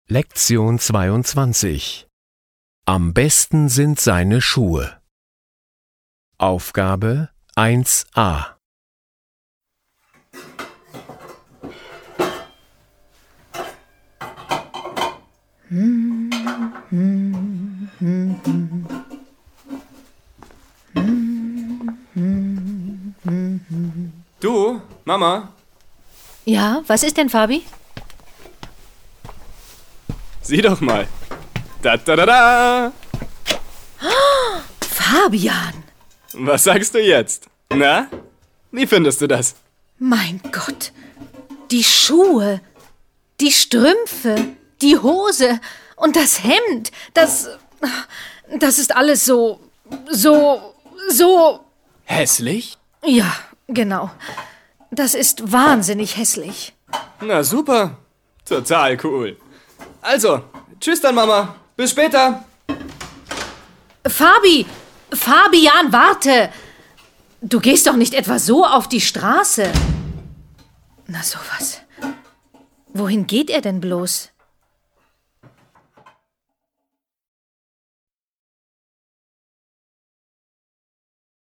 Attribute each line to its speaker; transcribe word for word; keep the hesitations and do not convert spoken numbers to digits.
Speaker 1: Lektion zweiundzwanzig. Am besten sind seine Schuhe. Aufgabe eins a.
Speaker 2: Du, Mama?
Speaker 3: Ja, was ist denn, Fabi?
Speaker 2: Sieh doch mal. Da, da, da, da.
Speaker 3: Oh, Fabian!
Speaker 2: Was sagst du jetzt? Na? Wie findest du das?
Speaker 3: Mein Gott! Die Schuhe, die Strümpfe, die Hose und das Hemd, das... Das ist alles so... so... so...
Speaker 2: Hässlich?
Speaker 3: Ja, genau. Das ist wahnsinnig hässlich.
Speaker 2: Na super. Total cool. Also, tschüss dann, Mama. Bis später.
Speaker 3: Fabi! Fabian, warte! Du gehst doch nicht etwa so auf die Straße. Na sowas. Wohin geht er denn bloß?